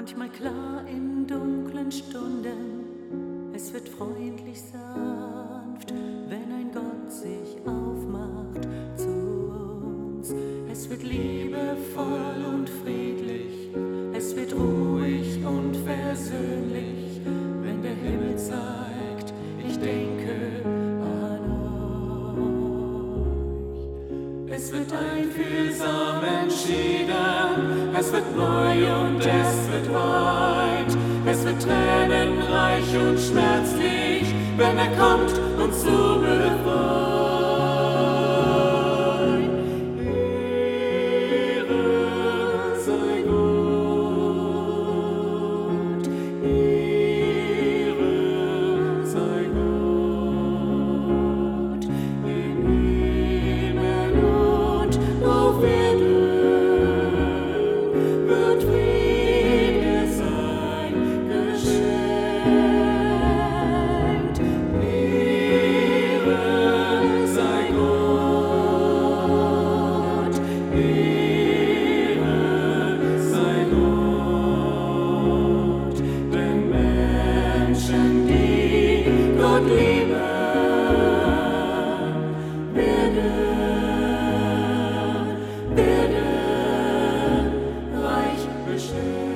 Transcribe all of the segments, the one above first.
manchmal klar in dunklen Stunden. Es wird freundlich sanft, wenn ein Gott sich aufmacht zu uns. Es wird liebevoll und friedlich, es wird ruhig und versöhnlich, wenn der Himmel zeigt, ich denke an euch. Es wird einfühlsam entschieden, es wird neu und es wird weit, es wird tränenreich und schmerzlich, wenn er kommt, uns zu befreien. Ehre sei Gott, Ehre sei Gott, im Himmel und auf Erden wird Friede sein geschenkt. Ehre sei Gott, Ehre sei Gott, den Menschen, die Gott lieben, werden reich beschenkt.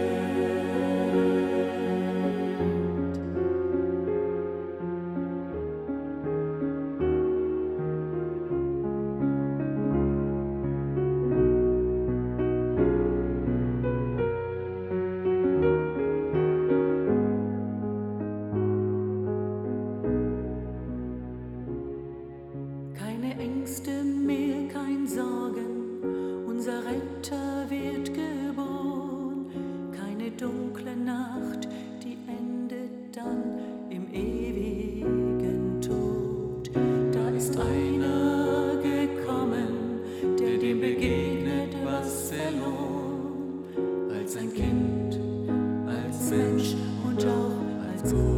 Keine Ängste mehr, kein Sorgen, unser Retter wird geboren. Keine dunkle Nacht, die endet dann im ewigen Tod. Da ist einer gekommen, der dem begegnet, was verloren, als ein Kind, als Mensch und auch als Gott.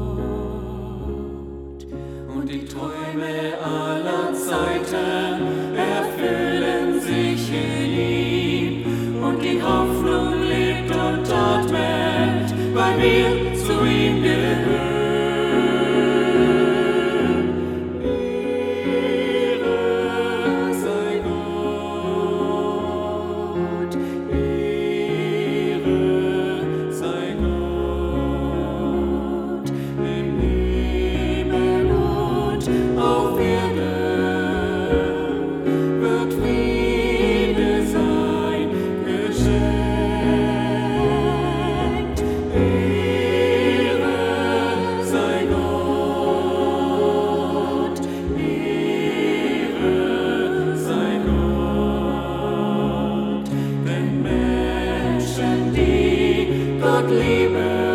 Und die Träume aller Zeiten erfüllen sich in ihm, und die Hoffnung lebt und atmet, weil wir zu ihm gehören. Ehre sei Gott, Ehre sei Gott, im Himmel und auf Erden wird Friede sein geschenkt. Ehre sei Gott, Ehre sei Gott, den Menschen, die Gott lieben.